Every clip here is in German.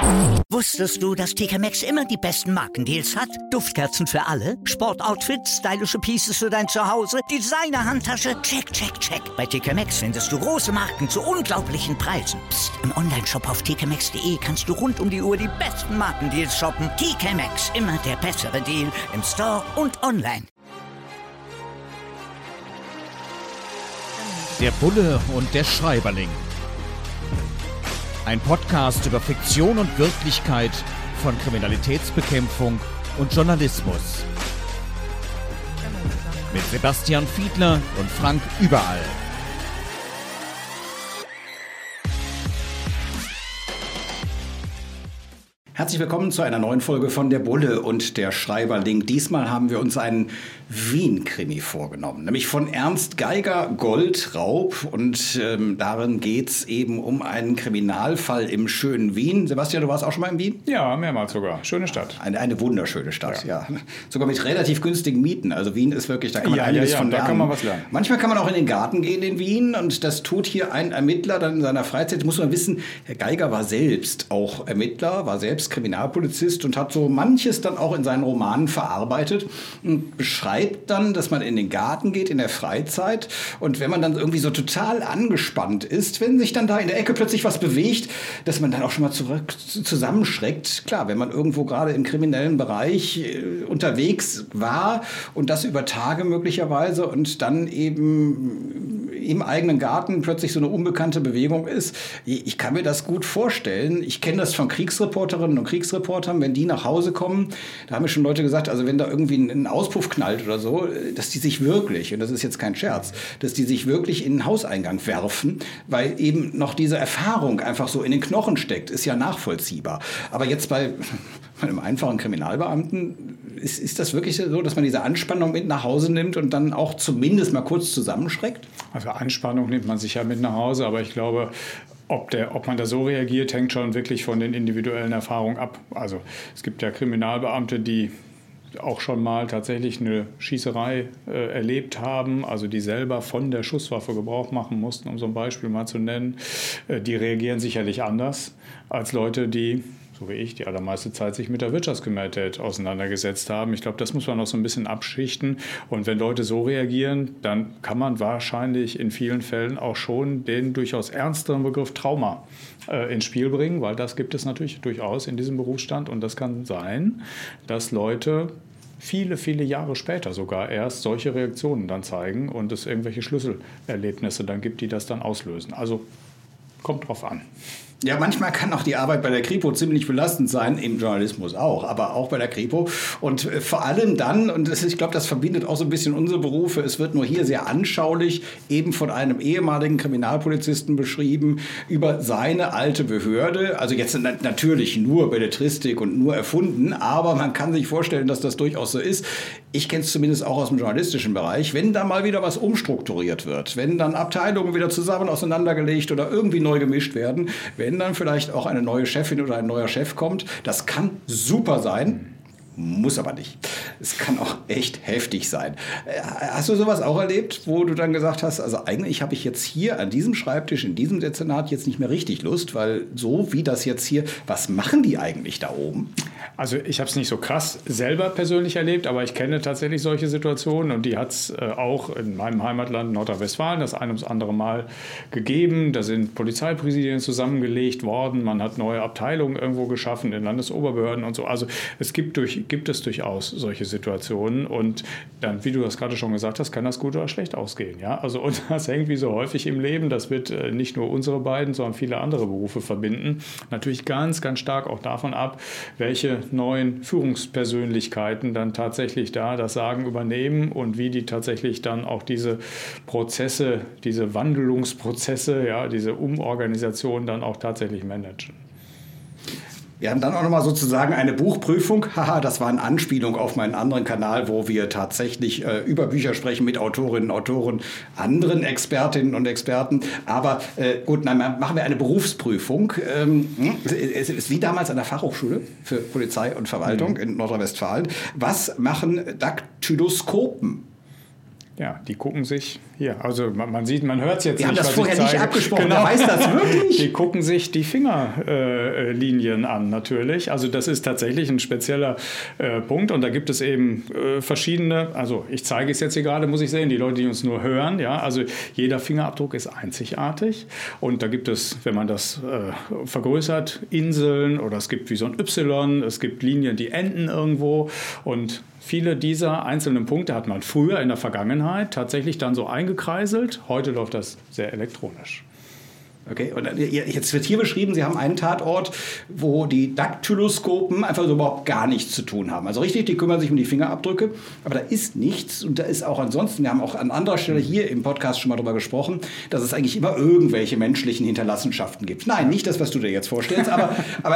Wusstest du, dass TK Maxx immer die besten Markendeals hat? Duftkerzen für alle, Sportoutfits, stylische Pieces für dein Zuhause, Designer-Handtasche, check, check, check. Bei TK Maxx findest du große Marken zu unglaublichen Preisen. Psst. Im Onlineshop auf tkmaxx.de kannst du rund um die Uhr die besten Markendeals shoppen. TK Maxx, immer der bessere Deal im Store und online. Der Bulle und der Schreiberling. Ein Podcast über Fiktion und Wirklichkeit von Kriminalitätsbekämpfung und Journalismus. Mit Sebastian Fiedler und Frank Überall. Herzlich willkommen zu einer neuen Folge von Der Bulle und der Schreiberling. Diesmal haben wir uns einen Wien-Krimi vorgenommen, nämlich von Ernst Geiger, Goldraub. Und darin geht es eben um einen Kriminalfall im schönen Wien. Sebastian, du warst auch schon mal in Wien? Ja, mehrmals sogar. Schöne Stadt. Eine wunderschöne Stadt, ja. Sogar mit relativ günstigen Mieten. Also Wien ist wirklich, da kann man einiges von lernen. Da kann man was lernen. Manchmal kann man auch in den Garten gehen in Wien und das tut hier ein Ermittler dann in seiner Freizeit. Muss man wissen, Herr Geiger war selbst auch Ermittler, war selbst Kriminalpolizist und hat so manches dann auch in seinen Romanen verarbeitet und beschreibt dann, dass man in den Garten geht in der Freizeit und wenn man dann irgendwie so total angespannt ist, wenn sich dann da in der Ecke plötzlich was bewegt, dass man dann auch schon mal zusammenschreckt. Klar, wenn man irgendwo gerade im kriminellen Bereich unterwegs war und das über Tage möglicherweise und dann eben im eigenen Garten plötzlich so eine unbekannte Bewegung ist. Ich kann mir das gut vorstellen. Ich kenne das von Kriegsreporterinnen und Kriegsreportern, wenn die nach Hause kommen, da haben mir schon Leute gesagt, also wenn da irgendwie ein Auspuff knallt oder so, dass die sich wirklich, und das ist jetzt kein Scherz, dass die sich wirklich in den Hauseingang werfen, weil eben noch diese Erfahrung einfach so in den Knochen steckt, ist ja nachvollziehbar. Aber jetzt bei einem einfachen Kriminalbeamten, ist das wirklich so, dass man diese Anspannung mit nach Hause nimmt und dann auch zumindest mal kurz zusammenschreckt? Also Anspannung nimmt man sicher mit nach Hause, aber ich glaube, ob man da so reagiert, hängt schon wirklich von den individuellen Erfahrungen ab. Also es gibt ja Kriminalbeamte, die auch schon mal tatsächlich eine Schießerei erlebt haben, also die selber von der Schusswaffe Gebrauch machen mussten, um so ein Beispiel mal zu nennen. Die reagieren sicherlich anders als Leute, die, so wie ich, die allermeiste Zeit sich mit der Wirtschaftskriminalität auseinandergesetzt haben. Ich glaube, das muss man noch so ein bisschen abschichten. Und wenn Leute so reagieren, dann kann man wahrscheinlich in vielen Fällen auch schon den durchaus ernsteren Begriff Trauma ins Spiel bringen, weil das gibt es natürlich durchaus in diesem Berufsstand. Und das kann sein, dass Leute viele, viele Jahre später sogar erst solche Reaktionen dann zeigen und es irgendwelche Schlüsselerlebnisse dann gibt, die das dann auslösen. Also kommt drauf an. Ja, manchmal kann auch die Arbeit bei der Kripo ziemlich belastend sein, im Journalismus auch, aber auch bei der Kripo. Und vor allem dann, und ich glaube, das verbindet auch so ein bisschen unsere Berufe, es wird nur hier sehr anschaulich eben von einem ehemaligen Kriminalpolizisten beschrieben über seine alte Behörde. Also jetzt natürlich nur Belletristik und nur erfunden, aber man kann sich vorstellen, dass das durchaus so ist. Ich kenne es zumindest auch aus dem journalistischen Bereich. Wenn da mal wieder was umstrukturiert wird, wenn dann Abteilungen wieder zusammen auseinandergelegt oder irgendwie neu gemischt werden, wenn dann vielleicht auch eine neue Chefin oder ein neuer Chef kommt, das kann super sein. Muss aber nicht. Es kann auch echt heftig sein. Hast du sowas auch erlebt, wo du dann gesagt hast, also eigentlich habe ich jetzt hier an diesem Schreibtisch, in diesem Dezernat jetzt nicht mehr richtig Lust, weil so wie das jetzt hier, was machen die eigentlich da oben? Also ich habe es nicht so krass selber persönlich erlebt, aber ich kenne tatsächlich solche Situationen und die hat es auch in meinem Heimatland Nordrhein-Westfalen das ein ums andere Mal gegeben. Da sind Polizeipräsidien zusammengelegt worden, man hat neue Abteilungen irgendwo geschaffen in Landesoberbehörden und so. Also es gibt es durchaus solche Situationen und dann, wie du das gerade schon gesagt hast, kann das gut oder schlecht ausgehen. Ja? Also, und das hängt wie so häufig im Leben, das wird nicht nur unsere beiden, sondern viele andere Berufe verbinden. Natürlich ganz, ganz stark auch davon ab, welche neuen Führungspersönlichkeiten dann tatsächlich da das Sagen übernehmen und wie die tatsächlich dann auch diese Prozesse, diese Wandelungsprozesse, ja, diese Umorganisation dann auch tatsächlich managen. Wir haben dann auch nochmal sozusagen eine Buchprüfung. Haha, das war eine Anspielung auf meinen anderen Kanal, wo wir tatsächlich über Bücher sprechen mit Autorinnen, Autoren, anderen Expertinnen und Experten. Aber gut, nein, machen wir eine Berufsprüfung. Es ist wie damals an der Fachhochschule für Polizei und Verwaltung in Nordrhein-Westfalen. Was machen Daktyloskopen? Ja, die gucken sich hier. Also man sieht, man hört es jetzt nicht. Wir haben das was vorher nicht abgesprochen. Genau. Wer weiß das wirklich? Die gucken sich die Fingerlinien an, natürlich. Also das ist tatsächlich ein spezieller Punkt. Und da gibt es eben verschiedene, also ich zeige es jetzt hier gerade, muss ich sehen, die Leute, die uns nur hören. Ja, also jeder Fingerabdruck ist einzigartig. Und da gibt es, wenn man das vergrößert, Inseln oder es gibt wie so ein Y, es gibt Linien, die enden irgendwo. Und viele dieser einzelnen Punkte hat man früher in der Vergangenheit tatsächlich dann so eingekreiselt. Heute läuft das sehr elektronisch. Okay, und jetzt wird hier beschrieben, Sie haben einen Tatort, wo die Daktyloskopen einfach so überhaupt gar nichts zu tun haben. Also richtig, die kümmern sich um die Fingerabdrücke, aber da ist nichts und da ist auch ansonsten, wir haben auch an anderer Stelle hier im Podcast schon mal drüber gesprochen, dass es eigentlich immer irgendwelche menschlichen Hinterlassenschaften gibt. Nein, nicht das, was du dir jetzt vorstellst, aber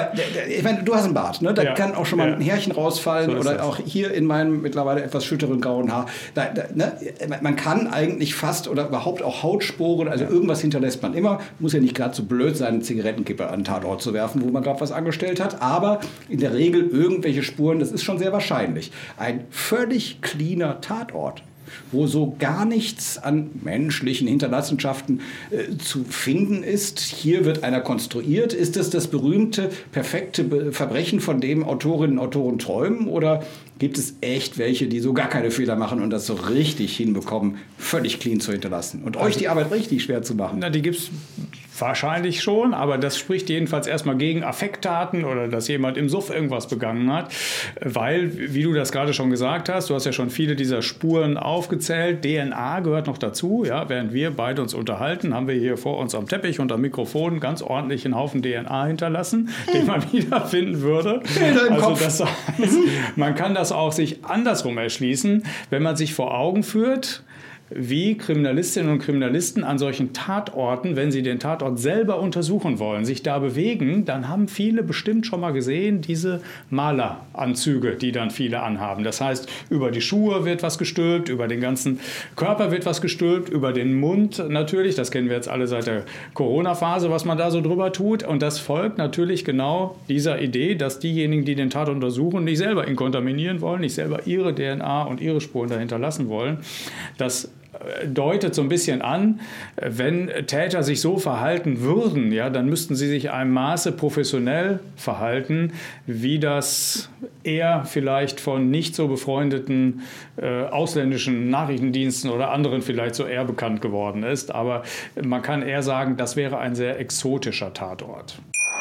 ich meine, du hast einen Bart, ne? Da kann auch schon mal ein Härchen rausfallen, so oder das. Auch hier in meinem mittlerweile etwas schütteren grauen Haar. Ne? Man kann eigentlich fast oder überhaupt auch Hautspuren, also irgendwas hinterlässt man immer, muss ja nicht gerade so blöd sein, eine Zigarettenkippe an den Tatort zu werfen, wo man gerade was angestellt hat, aber in der Regel irgendwelche Spuren, das ist schon sehr wahrscheinlich. Ein völlig cleaner Tatort, wo so gar nichts an menschlichen Hinterlassenschaften zu finden ist. Hier wird einer konstruiert. Ist es das berühmte, perfekte Verbrechen, von dem Autorinnen und Autoren träumen? Oder gibt es echt welche, die so gar keine Fehler machen und das so richtig hinbekommen, völlig clean zu hinterlassen und euch die Arbeit richtig schwer zu machen? Na, die gibt es wahrscheinlich schon, aber das spricht jedenfalls erstmal gegen Affekttaten oder dass jemand im Suff irgendwas begangen hat, weil, wie du das gerade schon gesagt hast, du hast ja schon viele dieser Spuren aufgezählt, DNA gehört noch dazu, ja, während wir beide uns unterhalten, haben wir hier vor uns am Teppich und am Mikrofon ganz ordentlich einen Haufen DNA hinterlassen, den man wiederfinden würde. Also das heißt, man kann das auch sich andersrum erschließen, wenn man sich vor Augen führt, wie Kriminalistinnen und Kriminalisten an solchen Tatorten, wenn sie den Tatort selber untersuchen wollen, sich da bewegen, dann haben viele bestimmt schon mal gesehen, diese Maleranzüge, die dann viele anhaben. Das heißt, über die Schuhe wird was gestülpt, über den ganzen Körper wird was gestülpt, über den Mund natürlich, das kennen wir jetzt alle seit der Corona-Phase, was man da so drüber tut. Und das folgt natürlich genau dieser Idee, dass diejenigen, die den Tatort untersuchen, nicht selber ihn kontaminieren wollen, nicht selber ihre DNA und ihre Spuren dahinter lassen wollen. Das deutet so ein bisschen an, wenn Täter sich so verhalten würden, ja, dann müssten sie sich einem Maße professionell verhalten, wie das eher vielleicht von nicht so befreundeten ausländischen Nachrichtendiensten oder anderen vielleicht so eher bekannt geworden ist. Aber man kann eher sagen, das wäre ein sehr exotischer Tatort.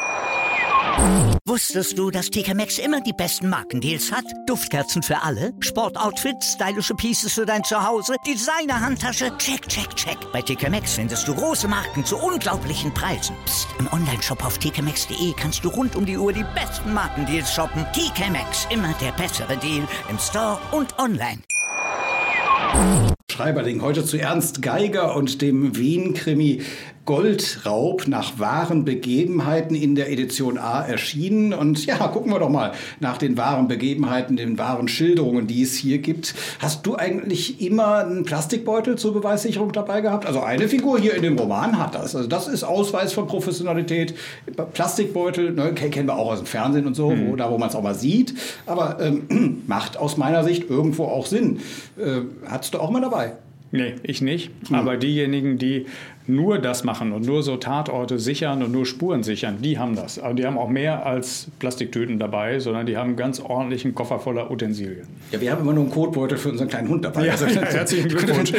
Wusstest du, dass TK Maxx immer die besten Markendeals hat? Duftkerzen für alle, Sportoutfits, stylische Pieces für dein Zuhause, Designer-Handtasche, check, check, check. Bei TK Maxx findest du große Marken zu unglaublichen Preisen. Psst. Im Onlineshop auf tkmaxx.de kannst du rund um die Uhr die besten Markendeals shoppen. TK Maxx, immer der bessere Deal im Store und online. Schreiberling, heute zu Ernst Geiger und dem Wien-Krimi Goldraub nach wahren Begebenheiten in der Edition A erschienen. Und ja, gucken wir doch mal nach den wahren Begebenheiten, den wahren Schilderungen, die es hier gibt. Hast du eigentlich immer einen Plastikbeutel zur Beweissicherung dabei gehabt? Also eine Figur hier in dem Roman hat das. Also das ist Ausweis von Professionalität. Plastikbeutel, ne, kennen wir auch aus dem Fernsehen und so, wo man es auch mal sieht. Aber macht aus meiner Sicht irgendwo auch Sinn. Hattest du auch mal dabei? Nee, ich nicht. Aber diejenigen, die nur das machen und nur so Tatorte sichern und nur Spuren sichern, die haben das. Aber die haben auch mehr als Plastiktüten dabei, sondern die haben einen ganz ordentlichen Koffer voller Utensilien. Ja, wir haben immer nur einen Kotbeutel für unseren kleinen Hund dabei. Ja, also, herzlichen Glückwunsch.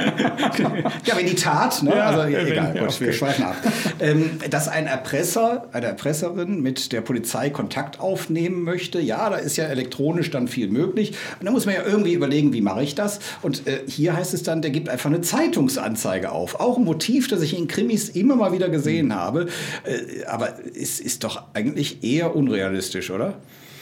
Ja, wenn die Tat, ne? Ja, also egal, ja, gut, wir schweifen ab. Dass ein Erpresser, eine Erpresserin mit der Polizei Kontakt aufnehmen möchte, ja, da ist ja elektronisch dann viel möglich. Und da muss man ja irgendwie überlegen, wie mache ich das? Und hier heißt es dann, der gibt einfach eine Zeitungsanzeige auf. Auch ein Motiv, das ich in Krimis immer mal wieder gesehen habe. Aber es ist doch eigentlich eher unrealistisch, oder?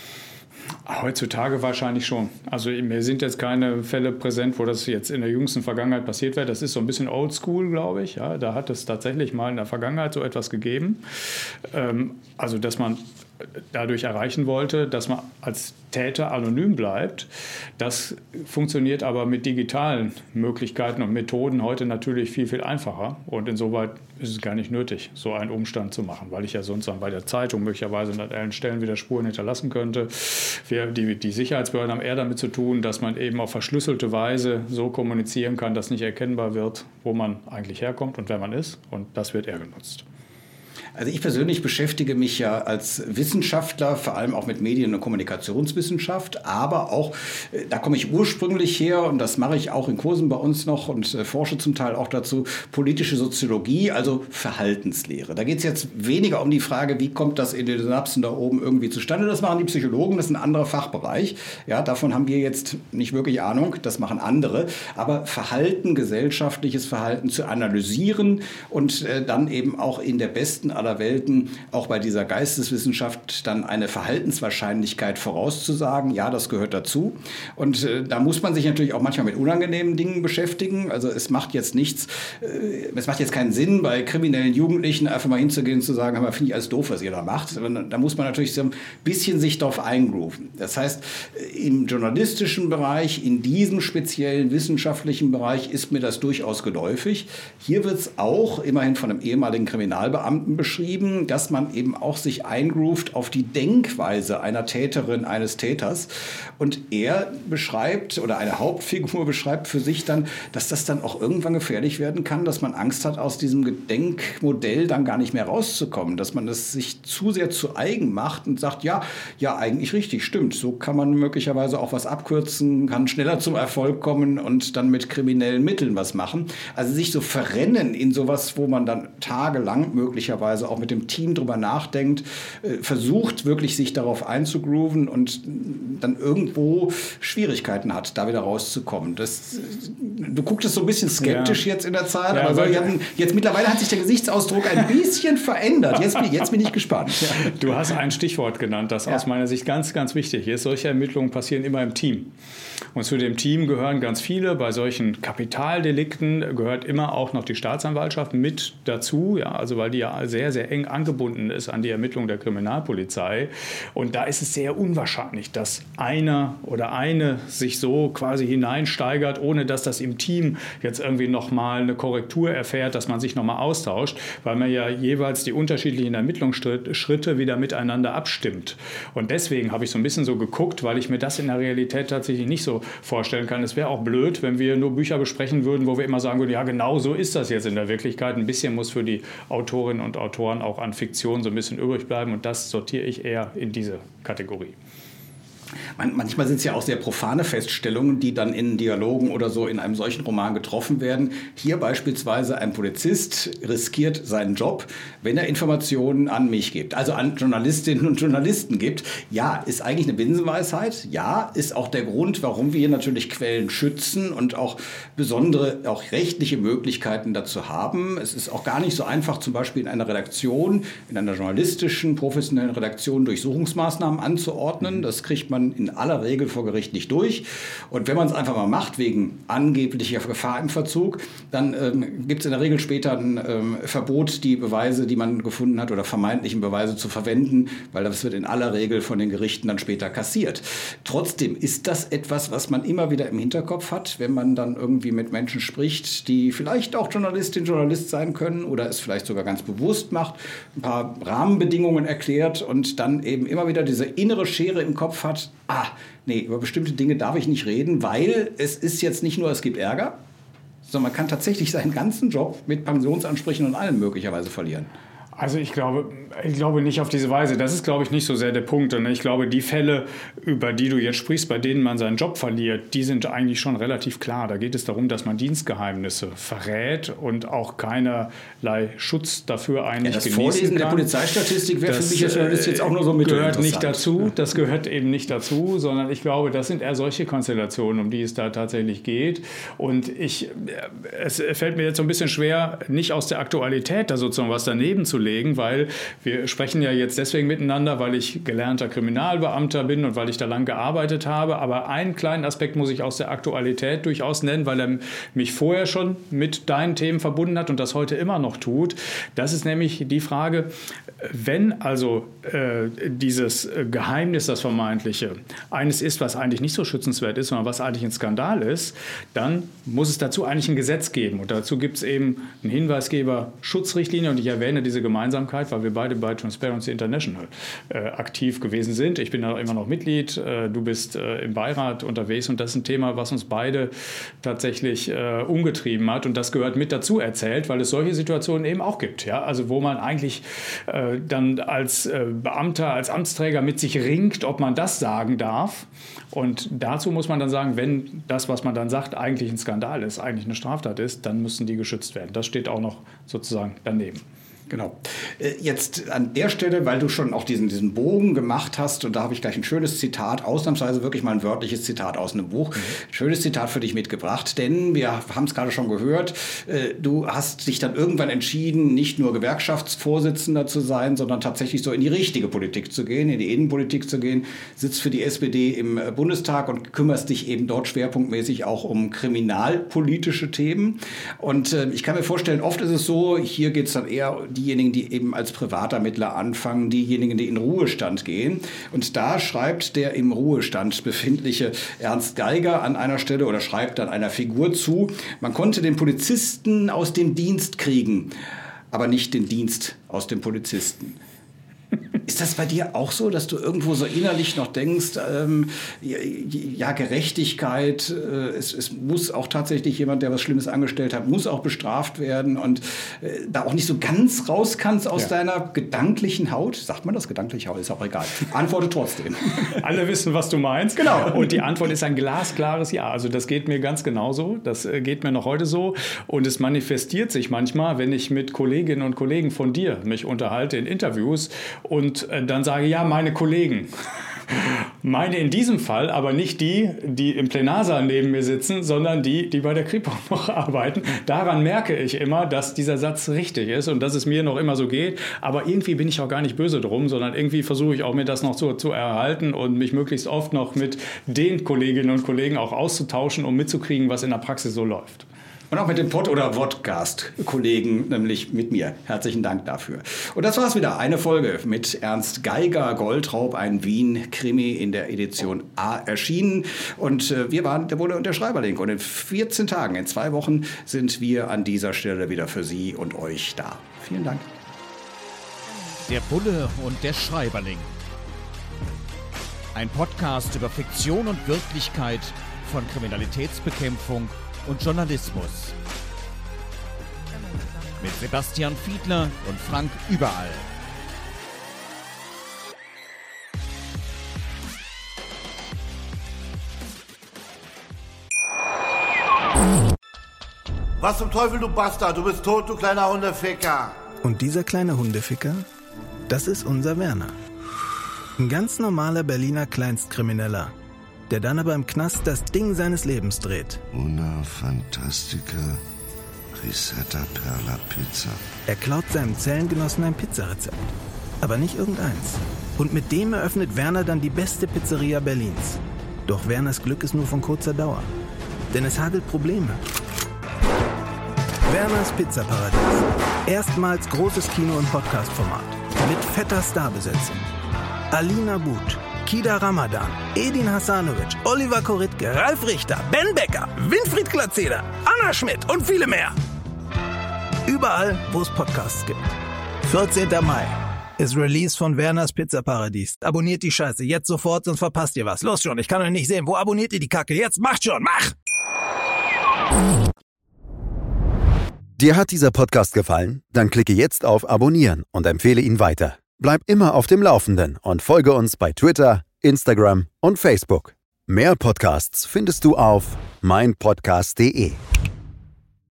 Heutzutage wahrscheinlich schon. Also mir sind jetzt keine Fälle präsent, wo das jetzt in der jüngsten Vergangenheit passiert wäre. Das ist so ein bisschen oldschool, glaube ich. Ja, da hat es tatsächlich mal in der Vergangenheit so etwas gegeben. Also dass man dadurch erreichen wollte, dass man als Täter anonym bleibt. Das funktioniert aber mit digitalen Möglichkeiten und Methoden heute natürlich viel, viel einfacher. Und insoweit ist es gar nicht nötig, so einen Umstand zu machen, weil ich ja sonst dann bei der Zeitung möglicherweise an allen Stellen wieder Spuren hinterlassen könnte. Die Sicherheitsbehörden haben eher damit zu tun, dass man eben auf verschlüsselte Weise so kommunizieren kann, dass nicht erkennbar wird, wo man eigentlich herkommt und wer man ist. Und das wird eher genutzt. Also ich persönlich beschäftige mich ja als Wissenschaftler, vor allem auch mit Medien- und Kommunikationswissenschaft, aber auch, da komme ich ursprünglich her und das mache ich auch in Kursen bei uns noch und forsche zum Teil auch dazu, politische Soziologie, also Verhaltenslehre. Da geht es jetzt weniger um die Frage, wie kommt das in den Synapsen da oben irgendwie zustande. Das machen die Psychologen, das ist ein anderer Fachbereich. Ja, davon haben wir jetzt nicht wirklich Ahnung, das machen andere. Aber Verhalten, gesellschaftliches Verhalten zu analysieren und dann eben auch in der besten aller Welten, auch bei dieser Geisteswissenschaft, dann eine Verhaltenswahrscheinlichkeit vorauszusagen. Ja, das gehört dazu. Und da muss man sich natürlich auch manchmal mit unangenehmen Dingen beschäftigen. Also es macht jetzt keinen Sinn, bei kriminellen Jugendlichen einfach mal hinzugehen und zu sagen, finde ich alles doof, was ihr da macht. Da muss man natürlich so ein bisschen sich darauf eingrooven. Das heißt, im journalistischen Bereich, in diesem speziellen wissenschaftlichen Bereich ist mir das durchaus geläufig. Hier wird es auch immerhin von einem ehemaligen Kriminalbeamten beschrieben, dass man eben auch sich eingroovt auf die Denkweise einer Täterin, eines Täters. Und er beschreibt, oder eine Hauptfigur beschreibt für sich dann, dass das dann auch irgendwann gefährlich werden kann, dass man Angst hat, aus diesem Denkmodell dann gar nicht mehr rauszukommen, dass man es sich zu sehr zu eigen macht und sagt, ja, eigentlich richtig, stimmt. So kann man möglicherweise auch was abkürzen, kann schneller zum Erfolg kommen und dann mit kriminellen Mitteln was machen. Also sich so verrennen in sowas, wo man dann tagelang möglicherweise auch mit dem Team drüber nachdenkt, versucht wirklich sich darauf einzugrooven und dann irgendwo Schwierigkeiten hat, da wieder rauszukommen. Du guckst so ein bisschen skeptisch jetzt in der Zeit, aber so, jetzt mittlerweile hat sich der Gesichtsausdruck ein bisschen verändert. Jetzt bin ich gespannt. Du hast ein Stichwort genannt, das aus meiner Sicht ganz, ganz wichtig ist. Solche Ermittlungen passieren immer im Team. Und zu dem Team gehören ganz viele. Bei solchen Kapitaldelikten gehört immer auch noch die Staatsanwaltschaft mit dazu, also weil die ja sehr, sehr eng angebunden ist an die Ermittlung der Kriminalpolizei. Und da ist es sehr unwahrscheinlich, dass einer oder eine sich so quasi hineinsteigert, ohne dass das im Team jetzt irgendwie nochmal eine Korrektur erfährt, dass man sich nochmal austauscht, weil man ja jeweils die unterschiedlichen Ermittlungsschritte wieder miteinander abstimmt. Und deswegen habe ich so ein bisschen so geguckt, weil ich mir das in der Realität tatsächlich nicht so vorstellen kann. Es wäre auch blöd, wenn wir nur Bücher besprechen würden, wo wir immer sagen würden, ja genau so ist das jetzt in der Wirklichkeit. Ein bisschen muss für die Autorinnen und Autoren auch an Fiktion so ein bisschen übrig bleiben und das sortiere ich eher in diese Kategorie. Manchmal sind es ja auch sehr profane Feststellungen, die dann in Dialogen oder so in einem solchen Roman getroffen werden. Hier beispielsweise ein Polizist riskiert seinen Job, wenn er Informationen an mich gibt, also an Journalistinnen und Journalisten gibt. Ja, ist eigentlich eine Binsenweisheit. Ja, ist auch der Grund, warum wir hier natürlich Quellen schützen und auch besondere, auch rechtliche Möglichkeiten dazu haben. Es ist auch gar nicht so einfach, zum Beispiel in einer Redaktion, in einer journalistischen, professionellen Redaktion Durchsuchungsmaßnahmen anzuordnen. Das kriegt man in aller Regel vor Gericht nicht durch. Und wenn man es einfach mal macht, wegen angeblicher Gefahr im Verzug, dann gibt es in der Regel später ein Verbot, die Beweise, die man gefunden hat oder vermeintlichen Beweise zu verwenden, weil das wird in aller Regel von den Gerichten dann später kassiert. Trotzdem ist das etwas, was man immer wieder im Hinterkopf hat, wenn man dann irgendwie mit Menschen spricht, die vielleicht auch Journalistin, Journalist sein können oder es vielleicht sogar ganz bewusst macht, ein paar Rahmenbedingungen erklärt und dann eben immer wieder diese innere Schere im Kopf hat, über bestimmte Dinge darf ich nicht reden, weil es ist jetzt nicht nur, es gibt Ärger, sondern man kann tatsächlich seinen ganzen Job mit Pensionsansprüchen und allem möglicherweise verlieren. Also ich glaube nicht auf diese Weise. Das ist, glaube ich, nicht so sehr der Punkt. Und ich glaube, die Fälle, über die du jetzt sprichst, bei denen man seinen Job verliert, die sind eigentlich schon relativ klar. Da geht es darum, dass man Dienstgeheimnisse verrät und auch keinerlei Schutz dafür eigentlich genießen kann. Das Vorlesen der Polizeistatistik wäre für mich jetzt auch nur so gehört nicht dazu. Das gehört eben nicht dazu, sondern ich glaube, das sind eher solche Konstellationen, um die es da tatsächlich geht. Und es fällt mir jetzt so ein bisschen schwer, nicht aus der Aktualität da sozusagen was daneben zu legen. offenzulegen, weil wir sprechen ja jetzt deswegen miteinander, weil ich gelernter Kriminalbeamter bin und weil ich da lang gearbeitet habe. Aber einen kleinen Aspekt muss ich aus der Aktualität durchaus nennen, weil er mich vorher schon mit deinen Themen verbunden hat und das heute immer noch tut. Das ist nämlich die Frage, wenn also dieses Geheimnis, das vermeintliche, eines ist, was eigentlich nicht so schützenswert ist, sondern was eigentlich ein Skandal ist, dann muss es dazu eigentlich ein Gesetz geben. Und dazu gibt es eben einen Hinweisgeber-Schutzrichtlinie. Und ich erwähne diese Gemeinsamkeit, weil wir beide bei Transparency International aktiv gewesen sind. Ich bin da immer noch Mitglied, du bist im Beirat unterwegs. Und das ist ein Thema, was uns beide tatsächlich umgetrieben hat. Und das gehört mit dazu erzählt, weil es solche Situationen eben auch gibt. Ja? Also wo man eigentlich dann als Beamter, als Amtsträger mit sich ringt, ob man das sagen darf. Und dazu muss man dann sagen, wenn das, was man dann sagt, eigentlich ein Skandal ist, eigentlich eine Straftat ist, dann müssen die geschützt werden. Das steht auch noch sozusagen daneben. Genau. Jetzt an der Stelle, weil du schon auch diesen Bogen gemacht hast, und da habe ich gleich ein schönes Zitat, ausnahmsweise wirklich mal ein wörtliches Zitat aus einem Buch. Ein schönes Zitat für dich mitgebracht, denn wir haben es gerade schon gehört, du hast dich dann irgendwann entschieden, nicht nur Gewerkschaftsvorsitzender zu sein, sondern tatsächlich so in die richtige Politik zu gehen, in die Innenpolitik zu gehen, sitzt für die SPD im Bundestag und kümmerst dich eben dort schwerpunktmäßig auch um kriminalpolitische Themen. Und ich kann mir vorstellen, oft ist es so, hier geht es dann eher diejenigen, die eben als Privatermittler anfangen, diejenigen, die in Ruhestand gehen. Und da schreibt der im Ruhestand befindliche Ernst Geiger an einer Stelle oder schreibt dann einer Figur zu, man konnte den Polizisten aus dem Dienst kriegen, aber nicht den Dienst aus dem Polizisten. Ist das bei dir auch so, dass du irgendwo so innerlich noch denkst, ja, Gerechtigkeit, es muss auch tatsächlich jemand, der was Schlimmes angestellt hat, muss auch bestraft werden und da auch nicht so ganz raus kannst aus deiner gedanklichen Haut? Sagt man das? Gedankliche Haut, ist auch egal. Antworte trotzdem. Alle wissen, was du meinst. Genau. Und die Antwort ist ein glasklares Ja. Also das geht mir ganz genauso. Das geht mir noch heute so. Und es manifestiert sich manchmal, wenn ich mit Kolleginnen und Kollegen von dir mich unterhalte in Interviews und dann sage, ja, meine Kollegen. Meine in diesem Fall aber nicht die im Plenarsaal neben mir sitzen, sondern die bei der Kripo noch arbeiten. Daran merke ich immer, dass dieser Satz richtig ist und dass es mir noch immer so geht. Aber irgendwie bin ich auch gar nicht böse drum, sondern irgendwie versuche ich auch, mir das noch zu erhalten und mich möglichst oft noch mit den Kolleginnen und Kollegen auch auszutauschen, um mitzukriegen, was in der Praxis so läuft. Und auch mit dem Pod- oder Vodcast-Kollegen, nämlich mit mir. Herzlichen Dank dafür. Und das war's wieder. Eine Folge mit Ernst Geiger, Goldraub, ein Wien-Krimi in der Edition A erschienen. Und wir waren der Bulle und der Schreiberling. Und in 14 Tagen, in 2 Wochen, sind wir an dieser Stelle wieder für Sie und euch da. Vielen Dank. Der Bulle und der Schreiberling. Ein Podcast über Fiktion und Wirklichkeit von Kriminalitätsbekämpfung und Journalismus. Mit Sebastian Fiedler und Frank Überall. Was zum Teufel, du Bastard? Du bist tot, du kleiner Hundeficker. Und dieser kleine Hundeficker, das ist unser Werner. Ein ganz normaler Berliner Kleinstkrimineller, der dann aber im Knast das Ding seines Lebens dreht. Una Fantastica Risetta Perla Pizza. Er klaut seinem Zellengenossen ein Pizzarezept. Aber nicht irgendeins. Und mit dem eröffnet Werner dann die beste Pizzeria Berlins. Doch Werners Glück ist nur von kurzer Dauer. Denn es hagelt Probleme. Werners Pizzaparadies. Erstmals großes Kino- und Podcast-Format. Mit fetter Starbesetzung. Alina But, Kida Ramadan, Edin Hasanovic, Oliver Koritke, Ralf Richter, Ben Becker, Winfried Glatzeder, Anna Schmidt und viele mehr. Überall, wo es Podcasts gibt. 14. Mai ist Release von Werners Pizzaparadies. Abonniert die Scheiße jetzt sofort, sonst verpasst ihr was. Los schon, ich kann euch nicht sehen. Wo abonniert ihr die Kacke? Jetzt macht schon, mach! Dir hat dieser Podcast gefallen? Dann klicke jetzt auf Abonnieren und empfehle ihn weiter. Bleib immer auf dem Laufenden und folge uns bei Twitter, Instagram und Facebook. Mehr Podcasts findest du auf meinpodcast.de.